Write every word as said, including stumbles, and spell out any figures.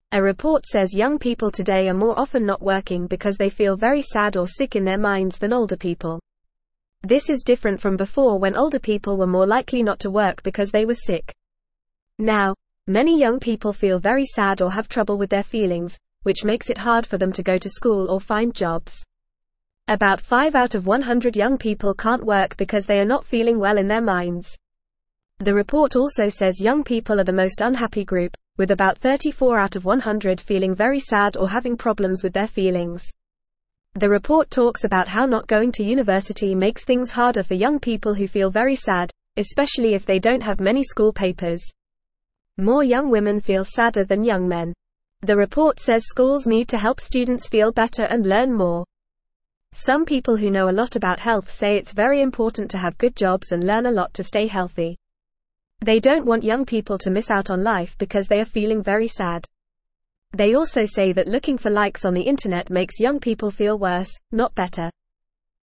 A report says young people today are more often not working because they feel very sad or sick in their minds than older people. This is different from before, when older people were more likely not to work because they were sick. Now, many young people feel very sad or have trouble with their feelings, which makes it hard for them to go to school or find jobs. About five out of one hundred young people can't work because they are not feeling well in their minds. The report also says young people are the most unhappy group, with about thirty-four out of one hundred feeling very sad or having problems with their feelings. The report talks about how not going to university makes things harder for young people who feel very sad, especially if they don't have many school papers. More young women feel sadder than young men. The report says schools need to help students feel better and learn more. Some people who know a lot about health say it's very important to have good jobs and learn a lot to stay healthy. They don't want young people to miss out on life because they are feeling very sad. They also say that looking for likes on the internet makes young people feel worse, not better.